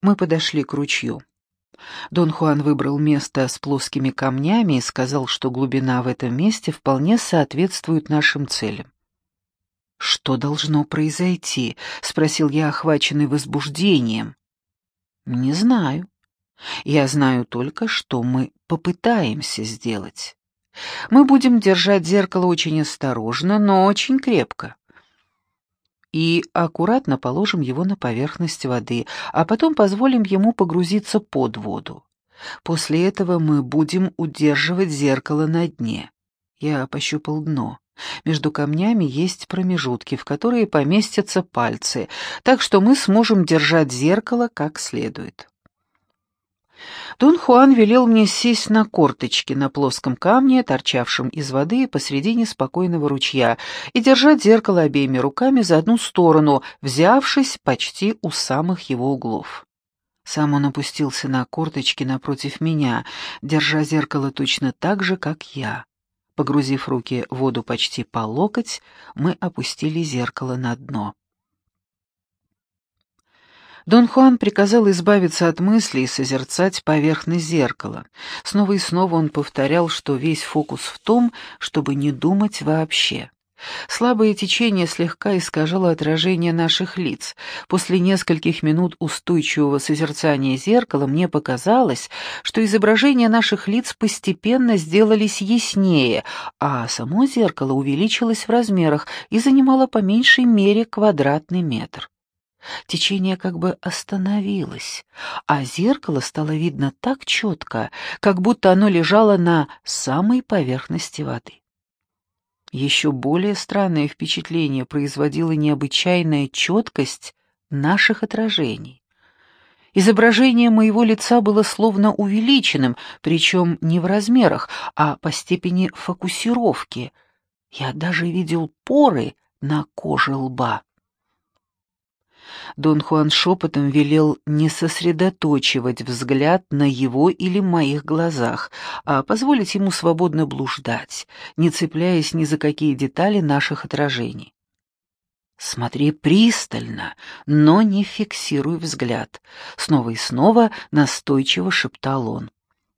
Мы подошли к ручью. Дон Хуан выбрал место с плоскими камнями и сказал, что глубина в этом месте вполне соответствует нашим целям. «Что должно произойти?» — спросил я, охваченный возбуждением. «Не знаю. Я знаю только, что мы попытаемся сделать. Мы будем держать зеркало очень осторожно, но очень крепко. И аккуратно положим его на поверхность воды, а потом позволим ему погрузиться под воду. После этого мы будем удерживать зеркало на дне. Я пощупал дно. Между камнями есть промежутки, в которые поместятся пальцы, так что мы сможем держать зеркало как следует. Дон Хуан велел мне сесть на корточки на плоском камне, торчавшем из воды посредине спокойного ручья, и держать зеркало обеими руками за одну сторону, взявшись почти у самых его углов. Сам он опустился на корточки напротив меня, держа зеркало точно так же, как я. Погрузив руки в воду почти по локоть, мы опустили зеркало на дно. Дон Хуан приказал избавиться от мыслей и созерцать поверхность зеркала. Снова и снова он повторял, что весь фокус в том, чтобы не думать вообще. Слабое течение слегка искажало отражение наших лиц. После нескольких минут устойчивого созерцания зеркала мне показалось, что изображения наших лиц постепенно сделались яснее, а само зеркало увеличилось в размерах и занимало по меньшей мере квадратный метр. Течение как бы остановилось, а зеркало стало видно так четко, как будто оно лежало на самой поверхности воды. Еще более странное впечатление производила необычайная четкость наших отражений. Изображение моего лица было словно увеличенным, причем не в размерах, а по степени фокусировки. Я даже видел поры на коже лба. Дон Хуан шепотом велел не сосредоточивать взгляд на его или моих глазах, а позволить ему свободно блуждать, не цепляясь ни за какие детали наших отражений. «Смотри пристально, но не фиксируй взгляд», — снова и снова настойчиво шептал он.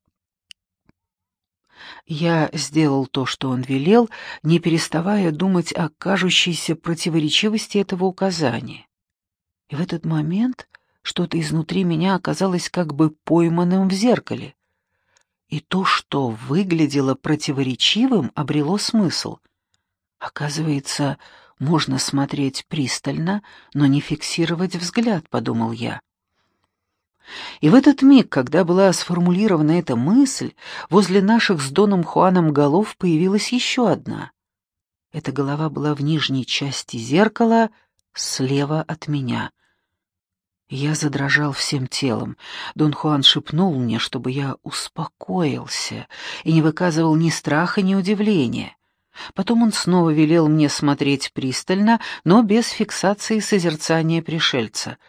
Я сделал то, что он велел, не переставая думать о кажущейся противоречивости этого указания. И в этот момент что-то изнутри меня оказалось как бы пойманным в зеркале. И то, что выглядело противоречивым, обрело смысл. Оказывается, можно смотреть пристально, но не фиксировать взгляд, подумал я. И в этот миг, когда была сформулирована эта мысль, возле наших с Доном Хуаном голов появилась еще одна. Эта голова была в нижней части зеркала, слева от меня. Я задрожал всем телом. Дон Хуан шепнул мне, чтобы я успокоился и не выказывал ни страха, ни удивления. Потом он снова велел мне смотреть пристально, но без фиксации созерцания пришельца.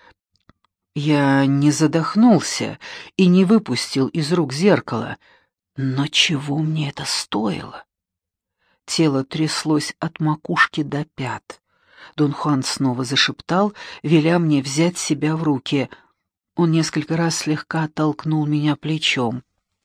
Я не задохнулся и не выпустил из рук зеркало. Но чего мне это стоило? Тело тряслось от макушки до пят. Дон Хуан снова зашептал, веля мне взять себя в руки. Он несколько раз слегка оттолкнул меня плечом.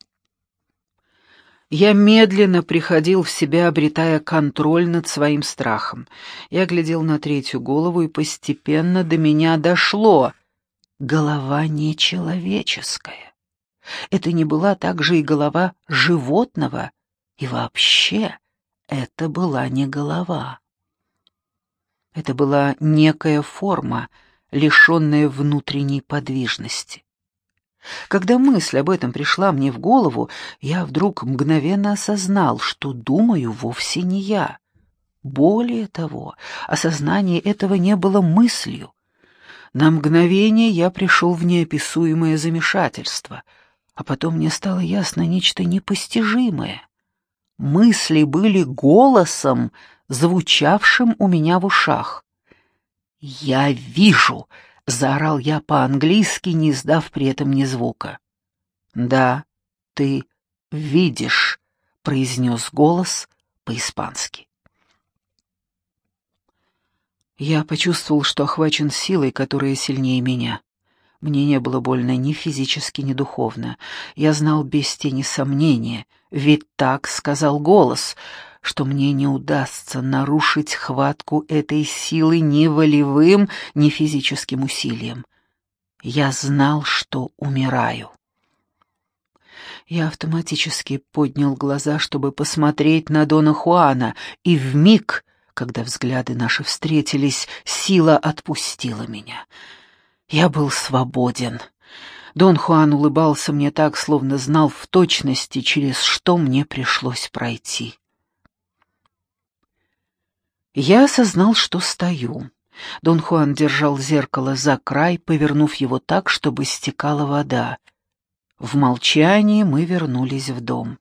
Я медленно приходил в себя, обретая контроль над своим страхом. Я глядел на третью голову, и постепенно до меня дошло. Голова нечеловеческая. Это не была также и голова животного, и вообще это была не голова. Это была некая форма, лишенная внутренней подвижности. Когда мысль об этом пришла мне в голову, я вдруг мгновенно осознал, что думаю вовсе не я. Более того, осознание этого не было мыслью. На мгновение я пришел в неописуемое замешательство, а потом мне стало ясно нечто непостижимое. Мысли были голосом, звучавшим у меня в ушах. «Я вижу!» — заорал я по-английски, не издав при этом ни звука. «Да, ты видишь», — произнес голос по-испански. Я почувствовал, что охвачен силой, которая сильнее меня. Мне не было больно ни физически, ни духовно. Я знал без тени сомнения, ведь так сказал голос, что мне не удастся нарушить хватку этой силы ни волевым, ни физическим усилием. Я знал, что умираю. Я автоматически поднял глаза, чтобы посмотреть на Дона Хуана, и вмиг, когда взгляды наши встретились, сила отпустила меня. Я был свободен. Дон Хуан улыбался мне так, словно знал в точности, через что мне пришлось пройти. Я осознал, что стою. Дон Хуан держал зеркало за край, повернув его так, чтобы стекала вода. В молчании мы вернулись в дом.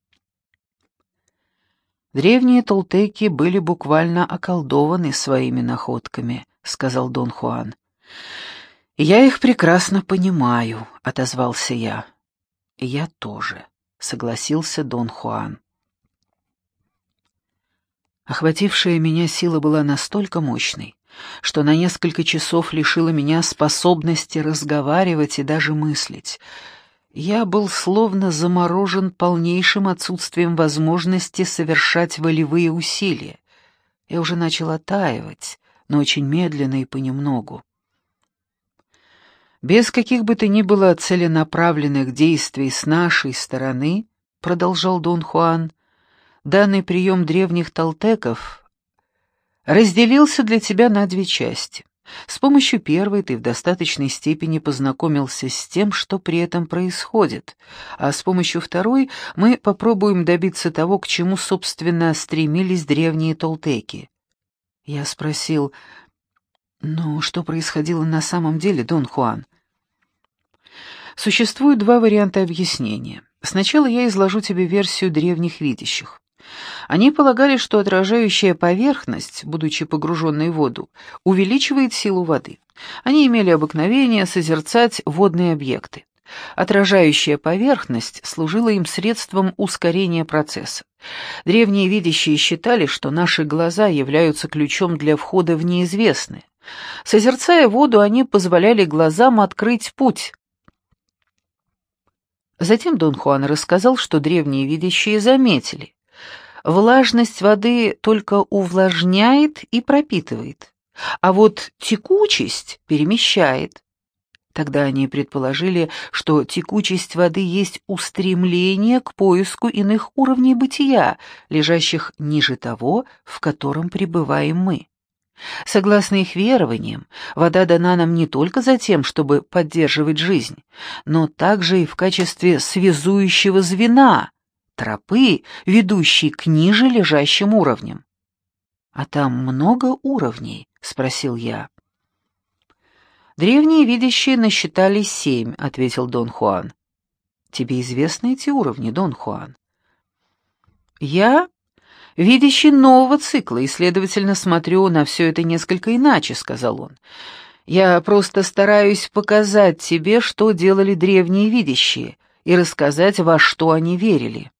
«Древние толтеки были буквально околдованы своими находками», — сказал Дон Хуан. «Я их прекрасно понимаю», — отозвался я. «Я тоже», — согласился Дон Хуан. Охватившая меня сила была настолько мощной, что на несколько часов лишила меня способности разговаривать и даже мыслить. Я был словно заморожен полнейшим отсутствием возможности совершать волевые усилия. Я уже начал оттаивать, но очень медленно и понемногу. «Без каких бы то ни было целенаправленных действий с нашей стороны, — продолжал Дон Хуан, — данный прием древних толтеков разделился для тебя на две части. С помощью первой ты в достаточной степени познакомился с тем, что при этом происходит, а с помощью второй мы попробуем добиться того, к чему, собственно, стремились древние толтеки». Я спросил: «Ну, что происходило на самом деле, Дон Хуан?» Существует два варианта объяснения. Сначала я изложу тебе версию древних видящих. Они полагали, что отражающая поверхность, будучи погруженной в воду, увеличивает силу воды. Они имели обыкновение созерцать водные объекты. Отражающая поверхность служила им средством ускорения процесса. Древние видящие считали, что наши глаза являются ключом для входа в неизвестное. Созерцая воду, они позволяли глазам открыть путь. Затем Дон Хуан рассказал, что древние видящие заметили: влажность воды только увлажняет и пропитывает, а вот текучесть перемещает. Тогда они предположили, что текучесть воды есть устремление к поиску иных уровней бытия, лежащих ниже того, в котором пребываем мы. Согласно их верованиям, вода дана нам не только за тем, чтобы поддерживать жизнь, но также и в качестве связующего звена, тропы, ведущей к ниже лежащим уровням. «А там много уровней?» — спросил я. «Древние видящие насчитали 7», — ответил Дон Хуан. «Тебе известны эти уровни, Дон Хуан?» «Я видящий нового цикла, и, следовательно, смотрю на все это несколько иначе», — сказал он. «Я просто стараюсь показать тебе, что делали древние видящие, и рассказать, во что они верили».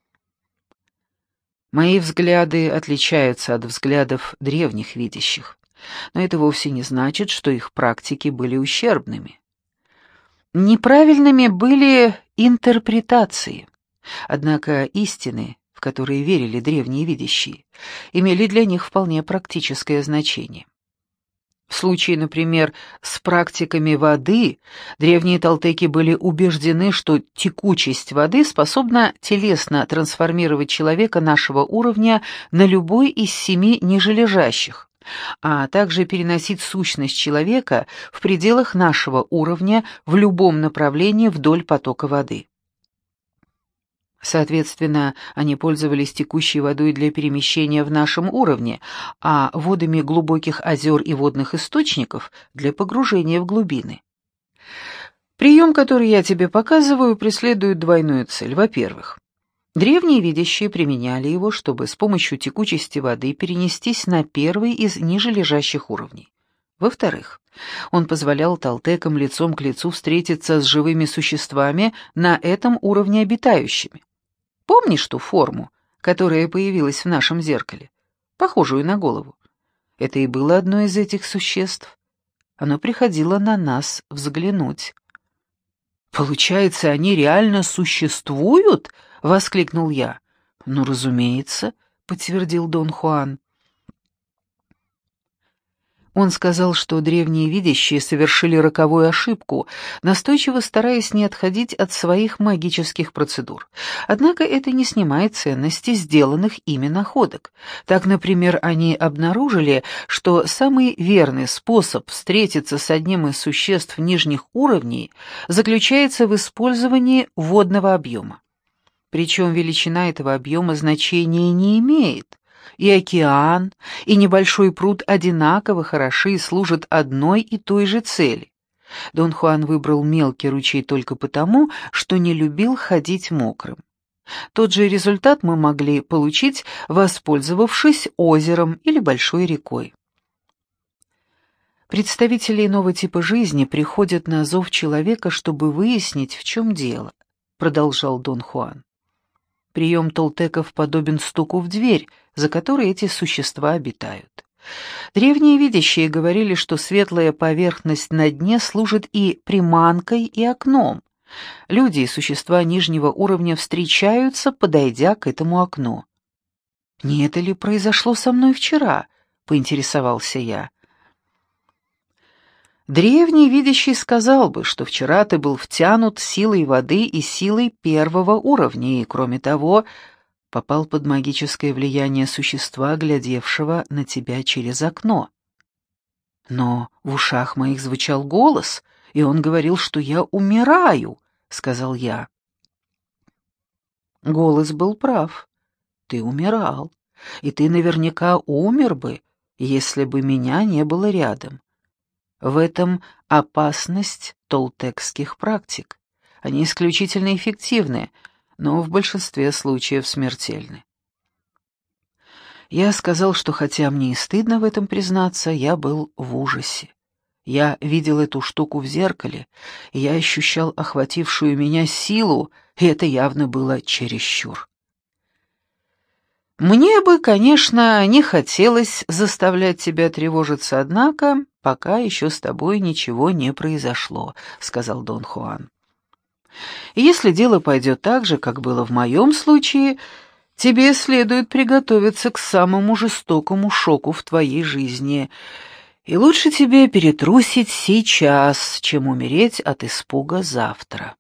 Мои взгляды отличаются от взглядов древних видящих, но это вовсе не значит, что их практики были ущербными. Неправильными были интерпретации, однако истины, в которые верили древние видящие, имели для них вполне практическое значение. В случае, например, с практиками воды, древние толтеки были убеждены, что текучесть воды способна телесно трансформировать человека нашего уровня на любой из 7 нижележащих, а также переносить сущность человека в пределах нашего уровня в любом направлении вдоль потока воды. Соответственно, они пользовались текущей водой для перемещения в нашем уровне, а водами глубоких озер и водных источников для погружения в глубины. Прием, который я тебе показываю, преследует двойную цель. Во-первых, древние видящие применяли его, чтобы с помощью текучести воды перенестись на первый из нижележащих уровней. Во-вторых, он позволял толтекам лицом к лицу встретиться с живыми существами на этом уровне обитающими. Помнишь ту форму, которая появилась в нашем зеркале, похожую на голову? Это и было одно из этих существ. Оно приходило на нас взглянуть. «Получается, они реально существуют?» — воскликнул я. «Ну, разумеется», — подтвердил Дон Хуан. Он сказал, что древние видящие совершили роковую ошибку, настойчиво стараясь не отходить от своих магических процедур. Однако это не снимает ценности сделанных ими находок. Так, например, они обнаружили, что самый верный способ встретиться с одним из существ нижних уровней заключается в использовании водного объема. Причем величина этого объема значения не имеет. И океан, и небольшой пруд одинаково хороши и служат одной и той же цели. Дон Хуан выбрал мелкий ручей только потому, что не любил ходить мокрым. Тот же результат мы могли получить, воспользовавшись озером или большой рекой. Представители иного типа жизни приходят на зов человека, чтобы выяснить, в чем дело, продолжал Дон Хуан. Прием толтеков подобен стуку в дверь, за которой эти существа обитают. Древние видящие говорили, что светлая поверхность на дне служит и приманкой, и окном. Люди и существа нижнего уровня встречаются, подойдя к этому окну. «Не это ли произошло со мной вчера?» — поинтересовался я. Древний видящий сказал бы, что вчера ты был втянут силой воды и силой первого уровня, и, кроме того, попал под магическое влияние существа, глядевшего на тебя через окно. Но в ушах моих звучал голос, и он говорил, что я умираю, — сказал я. Голос был прав. Ты умирал, и ты наверняка умер бы, если бы меня не было рядом. В этом опасность толтекских практик. Они исключительно эффективны, но в большинстве случаев смертельны. Я сказал, что хотя мне и стыдно в этом признаться, я был в ужасе. Я видел эту штуку в зеркале, и я ощущал охватившую меня силу, и это явно было чересчур. «Мне бы, конечно, не хотелось заставлять тебя тревожиться, однако пока еще с тобой ничего не произошло», — сказал Дон Хуан. «И если дело пойдет так же, как было в моем случае, тебе следует приготовиться к самому жестокому шоку в твоей жизни, и лучше тебе перетрусить сейчас, чем умереть от испуга завтра».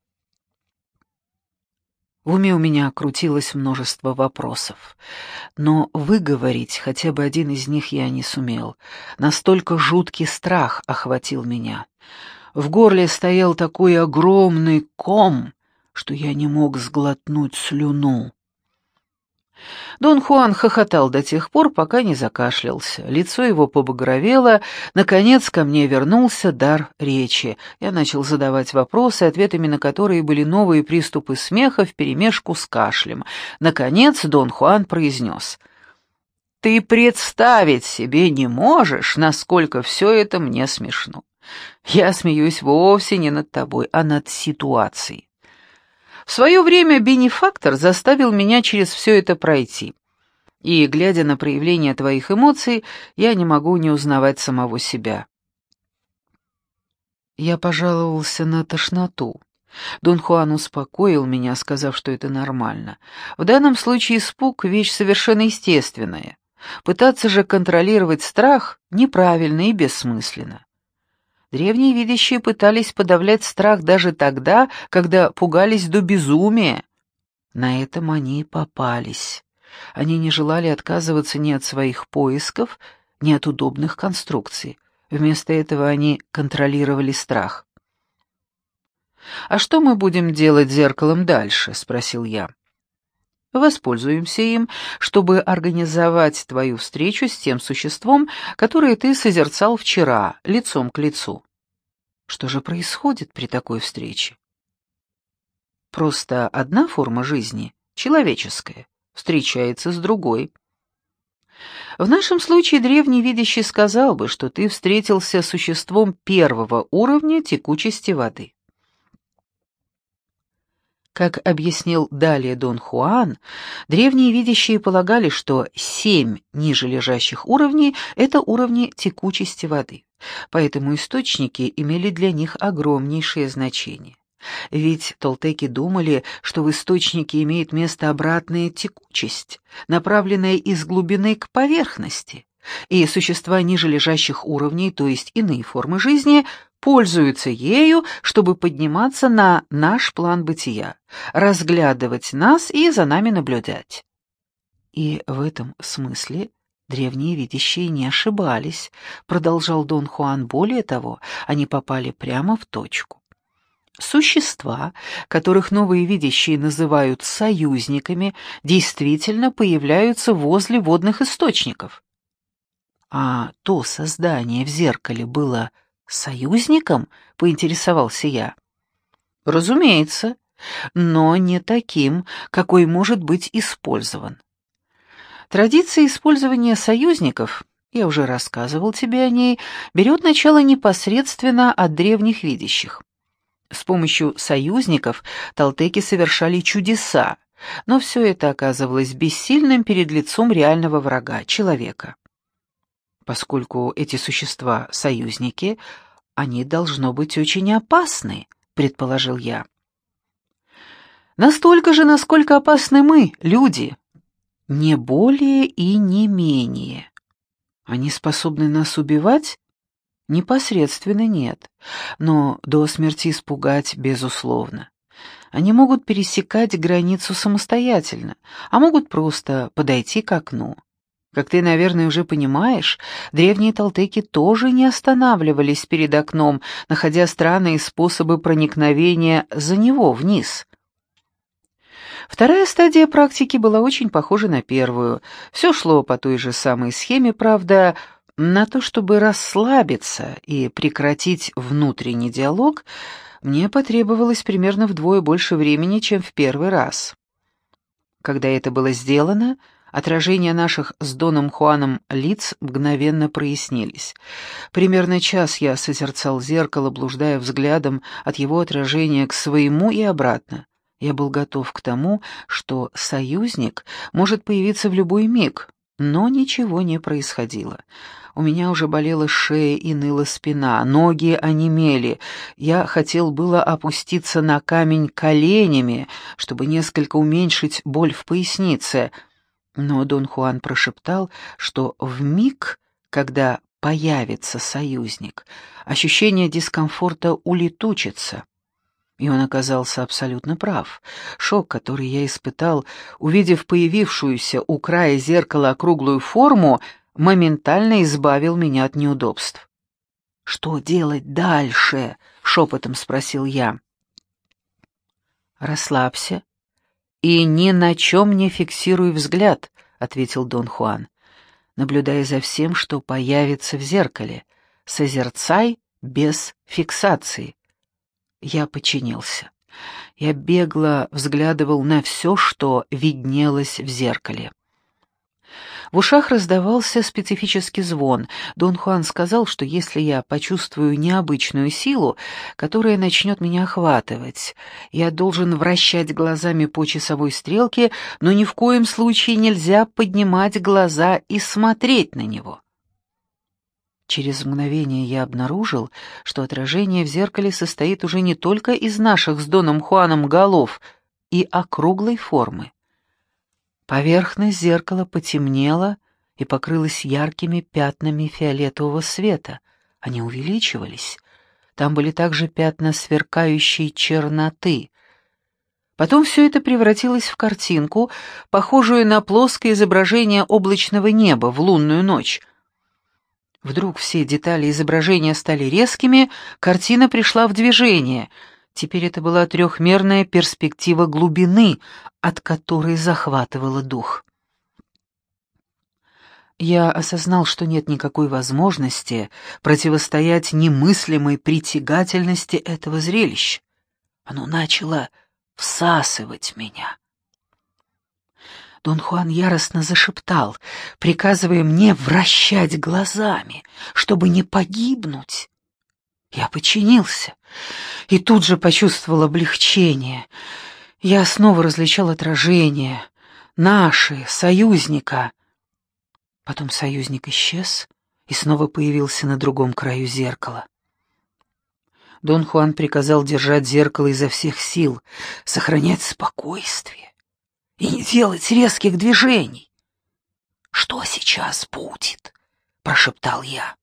В уме у меня крутилось множество вопросов, но выговорить хотя бы один из них я не сумел. Настолько жуткий страх охватил меня. В горле стоял такой огромный ком, что я не мог сглотнуть слюну. Дон Хуан хохотал до тех пор, пока не закашлялся. Лицо его побагровело, наконец ко мне вернулся дар речи. Я начал задавать вопросы, ответами на которые были новые приступы смеха вперемешку с кашлем. Наконец Дон Хуан произнес: «Ты представить себе не можешь, насколько все это мне смешно. Я смеюсь вовсе не над тобой, а над ситуацией. В свое время бенефактор заставил меня через все это пройти. И, глядя на проявление твоих эмоций, я не могу не узнавать самого себя». Я пожаловался на тошноту. Дон Хуан успокоил меня, сказав, что это нормально. В данном случае испуг — вещь совершенно естественная. Пытаться же контролировать страх неправильно и бессмысленно. Древние видящие пытались подавлять страх даже тогда, когда пугались до безумия. На этом они и попались. Они не желали отказываться ни от своих поисков, ни от удобных конструкций. Вместо этого они контролировали страх. «А что мы будем делать с зеркалом дальше?» — спросил я. «Воспользуемся им, чтобы организовать твою встречу с тем существом, которое ты созерцал вчера, лицом к лицу». Что же происходит при такой встрече? Просто одна форма жизни, человеческая, встречается с другой. В нашем случае древний видящий сказал бы, что ты встретился с существом первого уровня текучести воды. Как объяснил далее Дон Хуан, древние видящие полагали, что 7 ниже лежащих уровней — это уровни текучести воды, поэтому источники имели для них огромнейшее значение. Ведь толтеки думали, что в источнике имеет место обратная текучесть, направленная из глубины к поверхности, и существа ниже лежащих уровней, то есть иные формы жизни, пользуются ею, чтобы подниматься на наш план бытия, разглядывать нас и за нами наблюдать. И в этом смысле древние видящие не ошибались, продолжал Дон Хуан. Более того, они попали прямо в точку. Существа, которых новые видящие называют союзниками, действительно появляются возле водных источников. А то создание в зеркале было союзником, поинтересовался я. Разумеется, но не таким, какой может быть использован. Традиция использования союзников, я уже рассказывал тебе о ней, берет начало непосредственно от древних видящих. С помощью союзников толтеки совершали чудеса, но все это оказывалось бессильным перед лицом реального врага, человека. Поскольку эти существа — союзники, они должно быть очень опасны, предположил я. Настолько же, насколько опасны мы, люди, не более и не менее. Они способны нас убивать? Непосредственно нет, но до смерти испугать, безусловно. Они могут пересекать границу самостоятельно, а могут просто подойти к окну. Как ты, наверное, уже понимаешь, древние толтеки тоже не останавливались перед окном, находя странные способы проникновения за него вниз. Вторая стадия практики была очень похожа на первую. Все шло по той же самой схеме, правда. На то, чтобы расслабиться и прекратить внутренний диалог, мне потребовалось примерно вдвое больше времени, чем в первый раз. Когда это было сделано, отражения наших с Доном Хуаном лиц мгновенно прояснились. Примерно час я созерцал зеркало, блуждая взглядом от его отражения к своему и обратно. Я был готов к тому, что союзник может появиться в любой миг, но ничего не происходило. У меня уже болела шея и ныла спина, ноги онемели. Я хотел было опуститься на камень коленями, чтобы несколько уменьшить боль в пояснице, но Дон Хуан прошептал, что в миг, когда появится союзник, ощущение дискомфорта улетучится. И он оказался абсолютно прав. Шок, который я испытал, увидев появившуюся у края зеркала округлую форму, моментально избавил меня от неудобств. «Что делать дальше?» — шепотом спросил я. «Расслабься и ни на чем не фиксируй взгляд», — ответил Дон Хуан, наблюдая за всем, что появится в зеркале. «Созерцай без фиксации». Я подчинился. Я бегло взглядывал на все, что виднелось в зеркале. В ушах раздавался специфический звон. Дон Хуан сказал, что если я почувствую необычную силу, которая начнет меня охватывать, я должен вращать глазами по часовой стрелке, но ни в коем случае нельзя поднимать глаза и смотреть на него. Через мгновение я обнаружил, что отражение в зеркале состоит уже не только из наших с Доном Хуаном голов и округлой формы. Поверхность зеркала потемнела и покрылась яркими пятнами фиолетового света. Они увеличивались. Там были также пятна сверкающей черноты. Потом все это превратилось в картинку, похожую на плоское изображение облачного неба в лунную ночь. Вдруг все детали изображения стали резкими, картина пришла в движение. Теперь это была трехмерная перспектива глубины, от которой захватывала дух. Я осознал, что нет никакой возможности противостоять немыслимой притягательности этого зрелища. Оно начало всасывать меня. Дон Хуан яростно зашептал, приказывая мне вращать глазами, чтобы не погибнуть. Я подчинился и тут же почувствовал облегчение. Я снова различал отражения, наши, союзника. Потом союзник исчез и снова появился на другом краю зеркала. Дон Хуан приказал держать зеркало изо всех сил, сохранять спокойствие и не делать резких движений. «Что сейчас будет?» — прошептал я.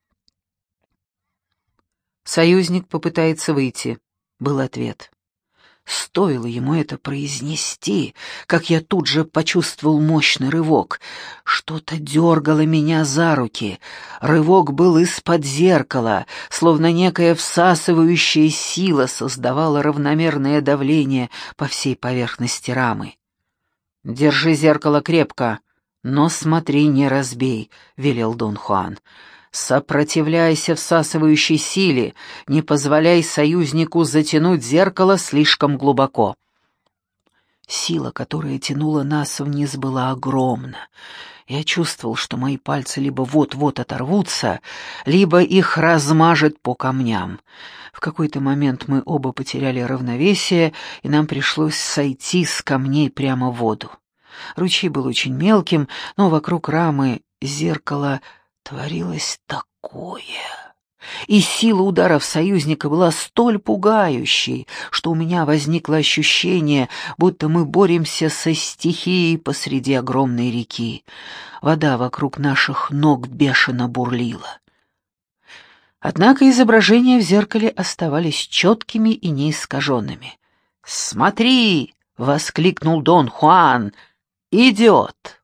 «Союзник попытается выйти», — был ответ. Стоило ему это произнести, как я тут же почувствовал мощный рывок. Что-то дергало меня за руки. Рывок был из-под зеркала, словно некая всасывающая сила создавала равномерное давление по всей поверхности рамы. «Держи зеркало крепко, но смотри, не разбей», — велел Дон Хуан. «Сопротивляйся всасывающей силе, не позволяй союзнику затянуть зеркало слишком глубоко». Сила, которая тянула нас вниз, была огромна. Я чувствовал, что мои пальцы либо вот-вот оторвутся, либо их размажет по камням. В какой-то момент мы оба потеряли равновесие, и нам пришлось сойти с камней прямо в воду. Ручей был очень мелким, но вокруг рамы зеркала творилось такое. И сила ударов союзника была столь пугающей, что у меня возникло ощущение, будто мы боремся со стихией посреди огромной реки. Вода вокруг наших ног бешено бурлила. Однако изображения в зеркале оставались четкими и неискаженными. «Смотри!» — воскликнул Дон Хуан. «Идет!»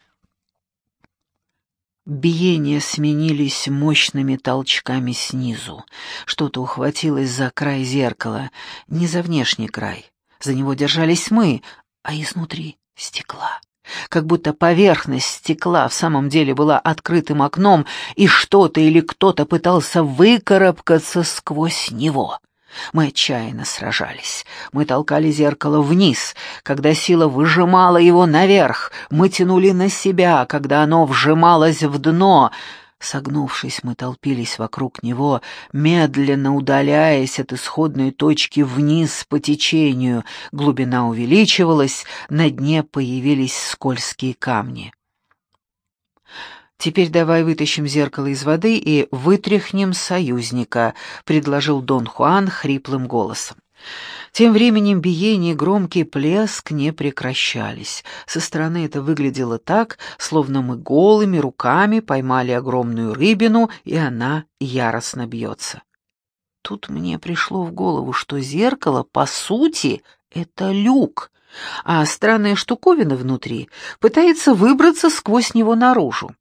Биения сменились мощными толчками снизу. Что-то ухватилось за край зеркала, не за внешний край. За него держались мы, а изнутри — стекла. Как будто поверхность стекла в самом деле была открытым окном, и что-то или кто-то пытался выкарабкаться сквозь него. Мы отчаянно сражались. Мы толкали зеркало вниз, когда сила выжимала его наверх. Мы тянули на себя, когда оно вжималось в дно. Согнувшись, мы толпились вокруг него, медленно удаляясь от исходной точки вниз по течению. Глубина увеличивалась, на дне появились скользкие камни. «Теперь давай вытащим зеркало из воды и вытряхнем союзника», — предложил Дон Хуан хриплым голосом. Тем временем биение и громкий плеск не прекращались. Со стороны это выглядело так, словно мы голыми руками поймали огромную рыбину, и она яростно бьется. Тут мне пришло в голову, что зеркало, по сути, это люк, а странная штуковина внутри пытается выбраться сквозь него наружу.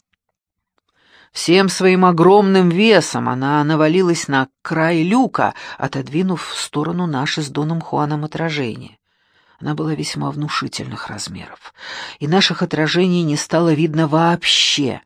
Всем своим огромным весом она навалилась на край люка, отодвинув в сторону наши с Доном Хуаном отражения. Она была весьма внушительных размеров, и наших отражений не стало видно вообще.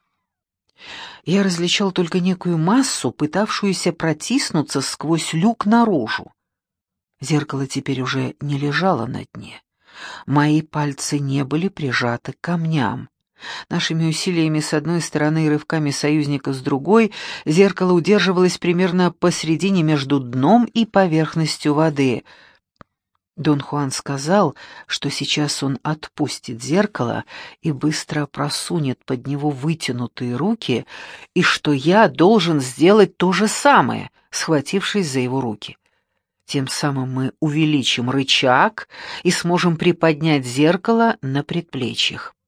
Я различал только некую массу, пытавшуюся протиснуться сквозь люк наружу. Зеркало теперь уже не лежало на дне. Мои пальцы не были прижаты к камням. Нашими усилиями с одной стороны и рывками союзника с другой зеркало удерживалось примерно посредине между дном и поверхностью воды. Дон Хуан сказал, что сейчас он отпустит зеркало и быстро просунет под него вытянутые руки, и что я должен сделать то же самое, схватившись за его руки. Тем самым мы увеличим рычаг и сможем приподнять зеркало на предплечьях.